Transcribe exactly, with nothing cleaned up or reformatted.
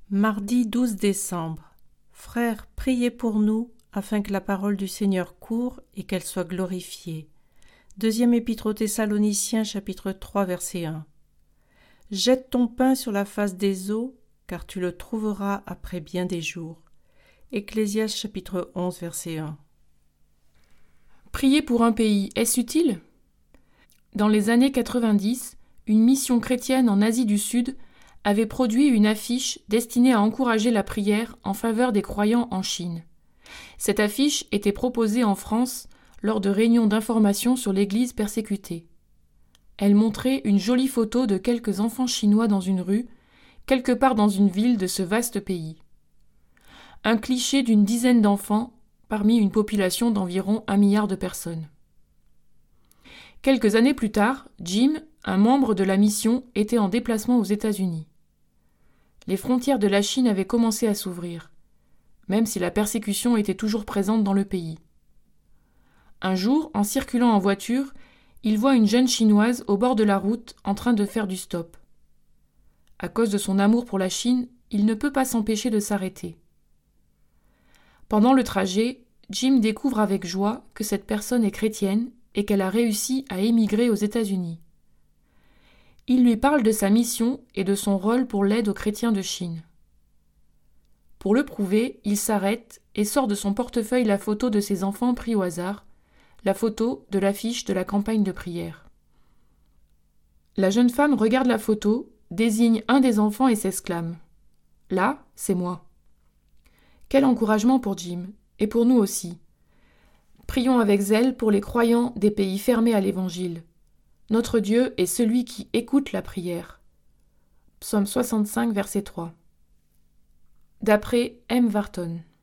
Mardi douze décembre. Frères, priez pour nous, afin que la parole du Seigneur court et qu'elle soit glorifiée. Deuxième épître aux Thessaloniciens, chapitre trois, verset un. Jette ton pain sur la face des eaux, car tu le trouveras après bien des jours. Ecclésiaste, chapitre onze, verset un. Prier pour un pays, est-ce utile ? Dans les années quatre-vingt-dix, une mission chrétienne en Asie du Sud avait produit une affiche destinée à encourager la prière en faveur des croyants en Chine. Cette affiche était proposée en France lors de réunions d'information sur l'Église persécutée. Elle montrait une jolie photo de quelques enfants chinois dans une rue, quelque part dans une ville de ce vaste pays. Un cliché d'une dizaine d'enfants parmi une population d'environ un milliard de personnes. Quelques années plus tard, Jim, un membre de la mission, était en déplacement aux États-Unis. Les frontières de la Chine avaient commencé à s'ouvrir, même si la persécution était toujours présente dans le pays. Un jour, en circulant en voiture, il voit une jeune Chinoise au bord de la route en train de faire du stop. À cause de son amour pour la Chine, il ne peut pas s'empêcher de s'arrêter. Pendant le trajet, Jim découvre avec joie que cette personne est chrétienne et qu'elle a réussi à émigrer aux États-Unis. Il lui parle de sa mission et de son rôle pour l'aide aux chrétiens de Chine. Pour le prouver, il s'arrête et sort de son portefeuille la photo de ses enfants pris au hasard, la photo de l'affiche de la campagne de prière. La jeune femme regarde la photo, désigne un des enfants et s'exclame « Là, c'est moi ». Quel encouragement pour Jim, et pour nous aussi. Prions avec zèle pour les croyants des pays fermés à l'Évangile. Notre Dieu est celui qui écoute la prière. Psaume soixante-cinq, verset trois. D'après M. Wharton.